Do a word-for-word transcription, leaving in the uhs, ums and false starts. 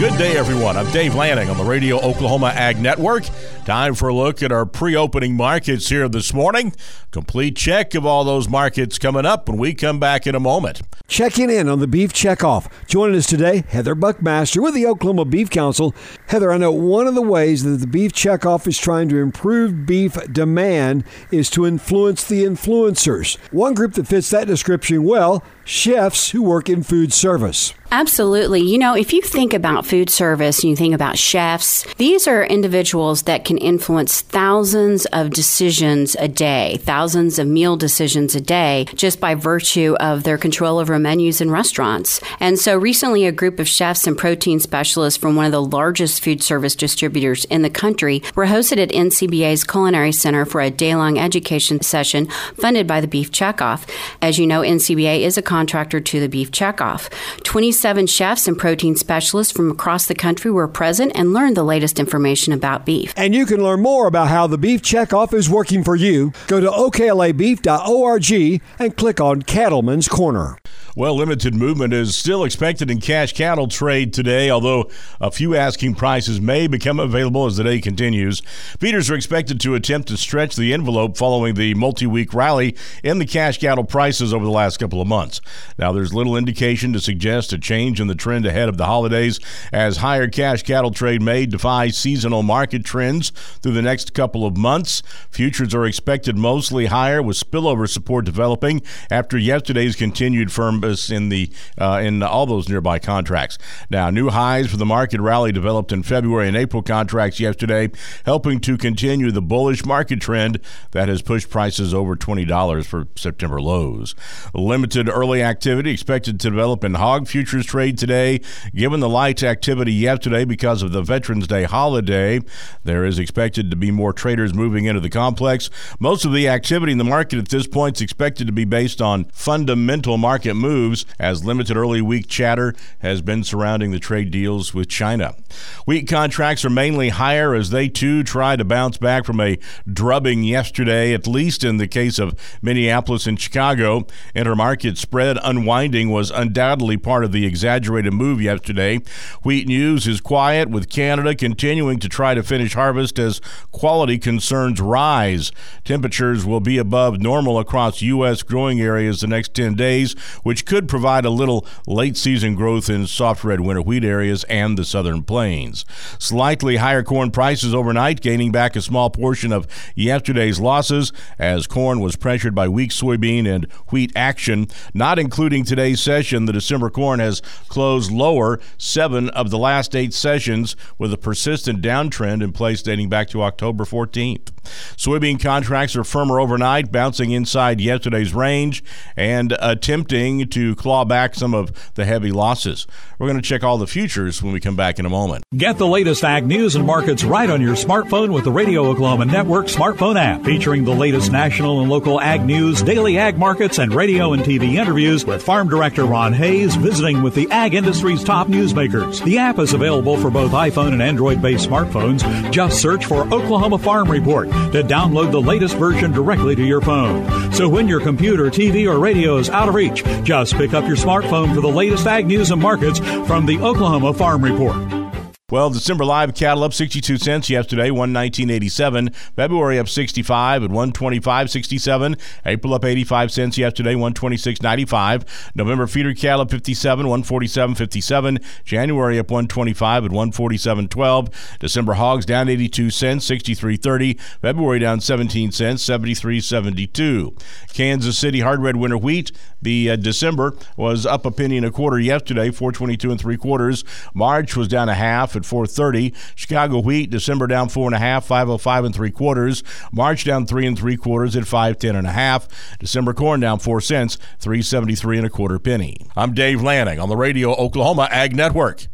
Good day, everyone. I'm Dave Lanning on the Radio Oklahoma Ag Network. Time for a look at our pre-opening markets here this morning. Complete check of all those markets coming up when we come back in a moment. Checking in on the Beef Checkoff. Joining us today, Heather Buckmaster with the Oklahoma Beef Council. Heather, I know one of the ways that the Beef Checkoff is trying to improve beef demand is to influence the influencers. One group that fits that description well, chefs who work in food service. Absolutely. You know, if you think about food service and you think about chefs, these are individuals that can influence thousands of decisions a day, thousands of meal decisions a day, just by virtue of their control over menus in restaurants. And so recently, a group of chefs and protein specialists from one of the largest food service distributors in the country were hosted at N C B A's Culinary Center for a day-long education session funded by the Beef Checkoff. As you know, N C B A is a contractor to the Beef Checkoff. twenty-seven chefs and protein specialists from across the country were present and learned the latest information about beef. And you can learn more about how the Beef Checkoff is working for you. Go to O K L A beef dot org and click on Cattleman's Corner. Well, limited movement is still expected in cash cattle trade today, although a few asking prices may become available as the day continues. Feeders are expected to attempt to stretch the envelope following the multi-week rally in the cash cattle prices over the last couple of months. Now, there's little indication to suggest a change in the trend ahead of the holidays, as higher cash cattle trade may defy seasonal market trends through the next couple of months. Futures are expected mostly higher, with spillover support developing after yesterday's continued firmness in the uh, in all those nearby contracts. Now, new highs for the market rally developed in February and April contracts yesterday, helping to continue the bullish market trend that has pushed prices over twenty dollars for September lows. Limited early activity expected to develop in hog futures trade today. Given the light activity yesterday because of the Veterans Day holiday, there is expected to be more traders moving into the complex. Most of the activity in the market at this point is expected to be based on fundamental market moves, as limited early week chatter has been surrounding the trade deals with China. Wheat contracts are mainly higher as they too try to bounce back from a drubbing yesterday, at least in the case of Minneapolis and Chicago. Intermarket spread unwinding was undoubtedly part of the exaggerated move yesterday. Wheat news is quiet, with Canada continuing to try to finish harvest as quality concerns rise. Temperatures will be above normal across U S growing areas the next ten days, which could provide a little late-season growth in soft red winter wheat areas and the southern plains. Slightly higher corn prices overnight, gaining back a small portion of yesterday's losses as corn was pressured by weak soybean and wheat action. Not including today's session, the December corn has closed lower seven of the last eight sessions, with a persistent downtrend in place dating back to October fourteenth. Soybean contracts are firmer overnight, bouncing inside yesterday's range and attempting to claw back some of the heavy losses. We're going to check all the futures when we come back in a moment. Get the latest ag news and markets right on your smartphone with the Radio Oklahoma Network smartphone app, featuring the latest national and local ag news, daily ag markets, and radio and T V interviews with Farm Director Ron Hayes visiting with the ag industry's top newsmakers. The app is available for both iPhone and Android-based smartphones. Just search for Oklahoma Farm Report to download the latest version directly to your phone. So when your computer, T V, or radio is out of reach, just pick up your smartphone for the latest ag news and markets from the Oklahoma Farm Report. Well, December live cattle up sixty-two cents yesterday, one nineteen eighty-seven. February up sixty-five at one twenty-five sixty-seven. April up eighty-five cents yesterday, one twenty-six ninety-five. November feeder cattle up fifty-seven, one forty-seven fifty-seven. January up one twenty-five at one forty-seven twelve. December hogs down eighty-two cents, sixty-three thirty. February down seventeen cents, seventy-three seventy-two. Kansas City hard red winter wheat, the uh, December was up a penny and a quarter yesterday, four twenty-two and three quarters. March was down a half at four thirty. Chicago wheat, December down four and a half, five oh five and three quarters. March down three and three quarters at five ten and a half. December corn down four cents, three seventy-three and a quarter penny. I'm Dave Lanning on the Radio Oklahoma Ag Network.